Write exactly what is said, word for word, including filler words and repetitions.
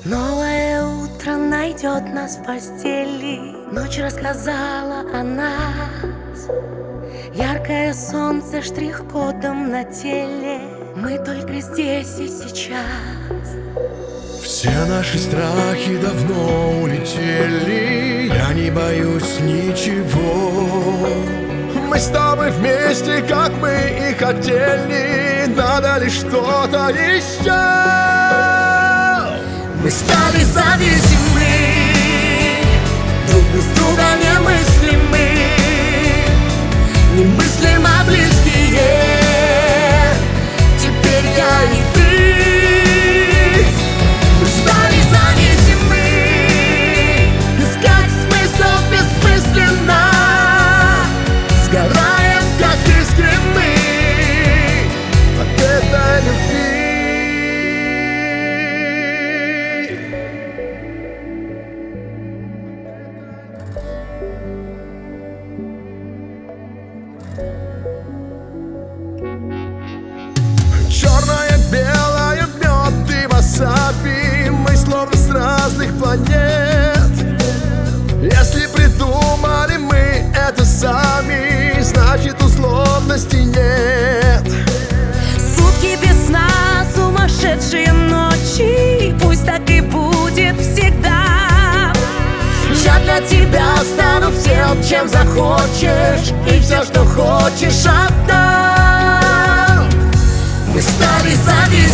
Новое утро найдет нас в постели. Ночь рассказала о нас. Яркое солнце штрих-кодом на теле. Мы только здесь и сейчас. Все наши страхи давно улетели. Я не боюсь ничего. Мы с тобой вместе, как мы и хотели. Надо ли что-то еще? Мы стали зависимы, друг без друга немыслимы. Немыслимо близкие. Теперь я и ты. Мы стали зависимы. Искать смысл бессмысленно. Сгораем, как искры мы от этой любви. Черное, белое, мед и васаби. Мы словно с разных планет. Если придумали мы это сами, значит условностей нет. Сутки без сна, сумасшедшие ночи. Пусть так и будет всегда. Я для тебя стану всем, чем захочешь. И все, что хочешь, отдам. Мы стали зависимы.